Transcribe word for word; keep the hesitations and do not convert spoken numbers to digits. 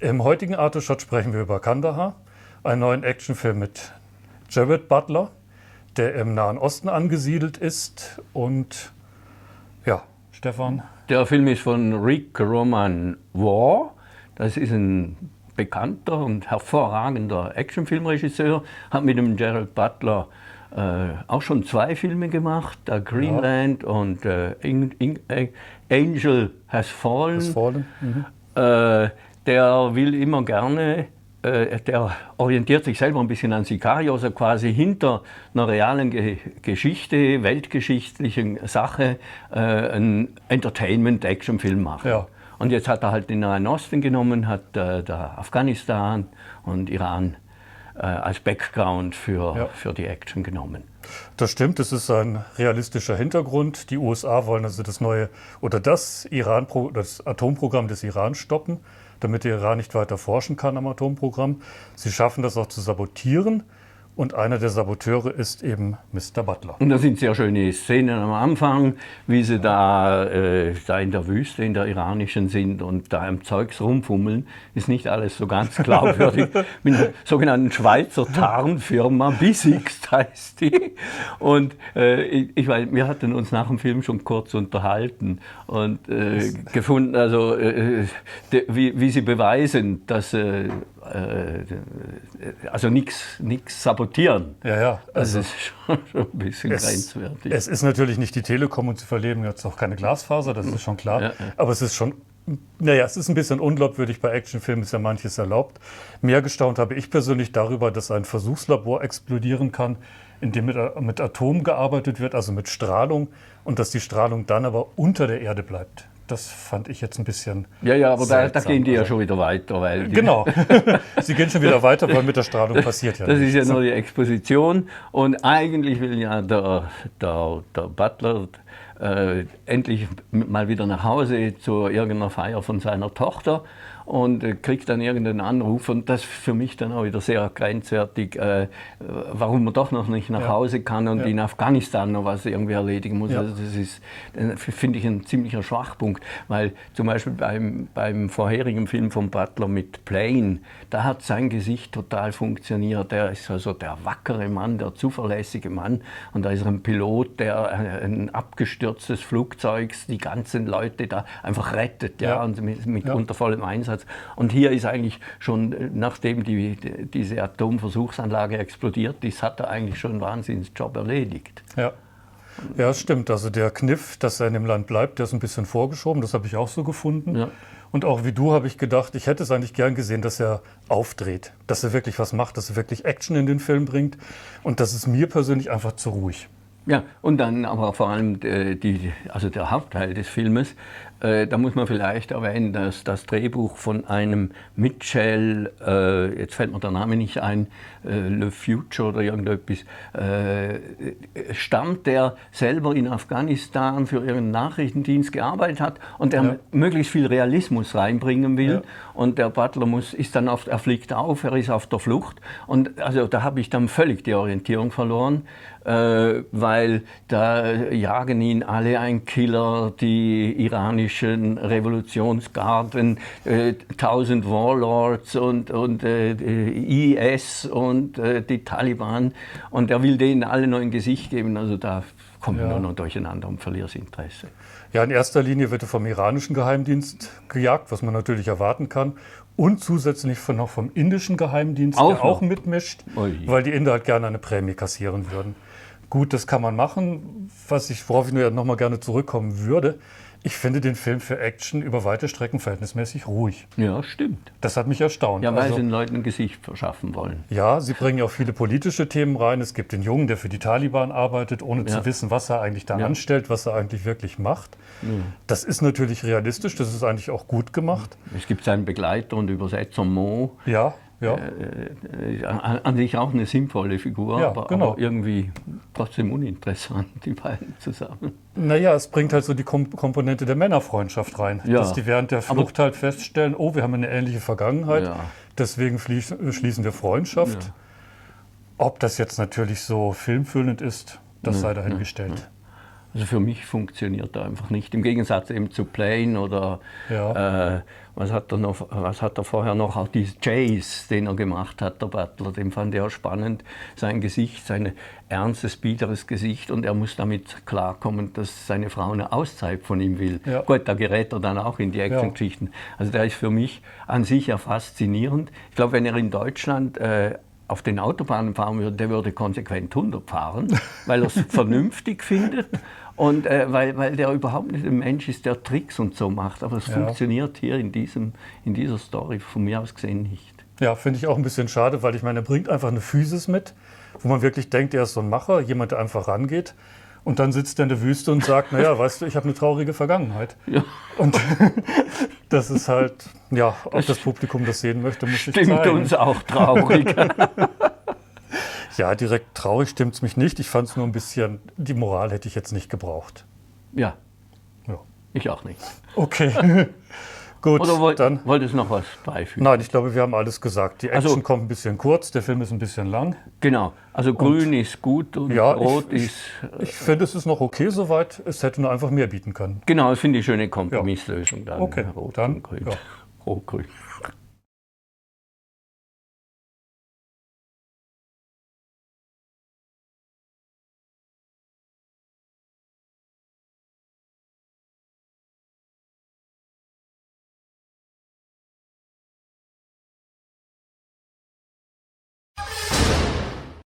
Im heutigen Arteshot sprechen wir über Kandahar, einen neuen Actionfilm mit Gerard Butler, der im Nahen Osten angesiedelt ist. Und ja, Stefan? Der Film ist von Rick Roman Waugh. Das ist ein bekannter und hervorragender Actionfilmregisseur. Hat mit dem Gerard Butler äh, auch schon zwei Filme gemacht, der Greenland ja. und äh, In, In, In, Angel Has Fallen. Has Fallen. Mhm. Äh, der will immer gerne, äh, der orientiert sich selber ein bisschen an Sicario, also quasi hinter einer realen Ge Geschichte, weltgeschichtlichen Sache, äh, einen Entertainment-Actionfilm machen. Ja. Und jetzt hat er halt den Nahen Osten genommen, hat äh, da Afghanistan und Iran äh, als Background für, ja. für die Action genommen. Das stimmt, es ist ein realistischer Hintergrund. Die U S A wollen also das neue oder das Iran, das Atomprogramm des Iran stoppen, damit der Iran nicht weiter forschen kann am Atomprogramm. Sie schaffen das auch zu sabotieren. Und einer der Saboteure ist eben Mister Butler. Und da sind sehr schöne Szenen am Anfang, wie sie da, äh, da in der Wüste, in der iranischen sind und da im Zeugs rumfummeln. Ist nicht alles so ganz glaubwürdig. Mit einer sogenannten Schweizer Tarnfirma, Bisixt heißt die. Und äh, ich, ich weiß, wir hatten uns nach dem Film schon kurz unterhalten und äh, gefunden, also äh, de, wie, wie sie beweisen, dass äh, also nichts sabotieren. Ja, ja. Also das ist schon, schon ein bisschen es, grenzwertig. Es ist natürlich nicht die Telekom und sie verleben jetzt auch keine Glasfaser, das ist schon klar. Ja, ja. Aber es ist schon, naja, es ist ein bisschen unglaubwürdig. Bei Actionfilmen ist ja manches erlaubt. Mehr gestaunt habe ich persönlich darüber, dass ein Versuchslabor explodieren kann, in dem mit, mit Atom gearbeitet wird, also mit Strahlung, und dass die Strahlung dann aber unter der Erde bleibt. Das fand ich jetzt ein bisschen Ja, ja, aber da, da gehen die also, ja schon wieder weiter. Weil die genau, sie gehen schon wieder weiter, weil mit der Strahlung passiert ja Das nichts. ist ja nur die Exposition und eigentlich will ja der, der, der Butler äh, endlich mal wieder nach Hause zu irgendeiner Feier von seiner Tochter und äh, kriegt dann irgendeinen Anruf und das ist für mich dann auch wieder sehr grenzwertig, äh, warum man doch noch nicht nach ja. Hause kann und ja. in Afghanistan noch was irgendwie erledigen muss. Ja. Also das ist, finde ich, ein ziemlicher Schwachpunkt, weil zum Beispiel beim, beim vorherigen Film von Butler mit Plane, da hat sein Gesicht total funktioniert. Der ist also der wackere Mann, der zuverlässige Mann und da ist ein Pilot, der ein abgestürztes Flugzeug die ganzen Leute da einfach rettet, ja, ja. und mit, mit ja. unter vollem Einsatz. Und hier ist eigentlich schon, nachdem die, die, diese Atomversuchsanlage explodiert ist, hat er eigentlich schon einen Wahnsinnsjob erledigt. Ja. Ja, das stimmt. Also der Kniff, dass er in dem Land bleibt, der ist ein bisschen vorgeschoben. Das habe ich auch so gefunden. Ja. Und auch wie du habe ich gedacht, ich hätte es eigentlich gern gesehen, dass er aufdreht, dass er wirklich was macht, dass er wirklich Action in den Film bringt. Und das ist mir persönlich einfach zu ruhig. Ja, und dann aber vor allem äh, die, also der Hauptteil des Filmes, äh, da muss man vielleicht erwähnen, dass das Drehbuch von einem Mitchell, äh, jetzt fällt mir der Name nicht ein, äh, Le Future oder irgendetwas, äh, stammt, der selber in Afghanistan für ihren Nachrichtendienst gearbeitet hat und der ja. möglichst viel Realismus reinbringen will. Ja. Und der Butler muss, ist dann auf, er fliegt auf, er ist auf der Flucht. Und also da habe ich dann völlig die Orientierung verloren. Äh, weil da jagen ihn alle ein Killer, die iranischen Revolutionsgarden, äh, tausend Warlords und, und äh, I S und äh, die Taliban und er will denen alle noch ein Gesicht geben, also da kommt man ja. nur noch durcheinander und verliert das Interesse. Ja, in erster Linie wird er vom iranischen Geheimdienst gejagt, was man natürlich erwarten kann. Und zusätzlich von, noch vom indischen Geheimdienst, auch der noch. auch mitmischt, Ui. weil die Inder halt gerne eine Prämie kassieren würden. Gut, das kann man machen. Was ich, worauf ich nur noch mal gerne zurückkommen würde, ich finde den Film für Action über weite Strecken verhältnismäßig ruhig. Ja, stimmt. Das hat mich erstaunt. Ja, weil also, sie den Leuten ein Gesicht verschaffen wollen. Ja, sie bringen ja auch viele politische Themen rein. Es gibt den Jungen, der für die Taliban arbeitet, ohne ja. zu wissen, was er eigentlich da ja. anstellt, was er eigentlich wirklich macht. Ja. Das ist natürlich realistisch, das ist eigentlich auch gut gemacht. Es gibt seinen Begleiter und Übersetzer Mo. Ja. Ja. Äh, an, an sich auch eine sinnvolle Figur, ja, aber, genau. aber irgendwie trotzdem uninteressant, die beiden zusammen. Naja, es bringt halt so die Kom Komponente der Männerfreundschaft rein. Ja. Dass die während der Flucht aber, halt feststellen, oh, wir haben eine ähnliche Vergangenheit, ja. deswegen schließen wir Freundschaft. Ja. Ob das jetzt natürlich so filmfüllend ist, das ja. sei dahingestellt. Also für mich funktioniert er einfach nicht. Im Gegensatz eben zu Plane oder Ja. äh, was hat er noch, was hat er vorher noch, auch diesen Chase, den er gemacht hat, der Butler, den fand er spannend. Sein Gesicht, sein ernstes, biederes Gesicht, und er muss damit klarkommen, dass seine Frau eine Auszeit von ihm will. Ja. Gut, da gerät er dann auch in die Actiongeschichten. Also der ist für mich an sich ja faszinierend. Ich glaube, wenn er in Deutschland äh, auf den Autobahnen fahren würde, der würde konsequent hundert fahren, weil er es vernünftig findet und äh, weil, weil der überhaupt nicht ein Mensch ist, der Tricks und so macht. Aber es Ja. funktioniert hier in, diesem, in dieser Story von mir aus gesehen nicht. Ja, finde ich auch ein bisschen schade, weil ich meine, er bringt einfach eine Physis mit, wo man wirklich denkt, er ist so ein Macher, jemand, der einfach rangeht. Und dann sitzt er in der Wüste und sagt, naja, weißt du, ich habe eine traurige Vergangenheit. Ja. Und das ist halt, ja, ob das Publikum das sehen möchte, muss ich Stimmt zeigen. uns auch traurig. Ja, direkt traurig stimmt es mich nicht. Ich fand es nur ein bisschen, die Moral hätte ich jetzt nicht gebraucht. Ja, Ja. ich auch nicht. Okay, gut, Oder wollt, dann... wolltest du noch was beifügen? Nein, ich glaube, wir haben alles gesagt. Die Action Also- kommt ein bisschen kurz, der Film ist ein bisschen lang. Genau, also grün ist gut und Ja, rot ich, ist... Ich finde, es ist noch okay soweit. Es hätte nur einfach mehr bieten können. Genau, das finde ich eine schöne Kompromisslösung. Dann, Okay, Rot dann, und grün. ja. Rot-grün.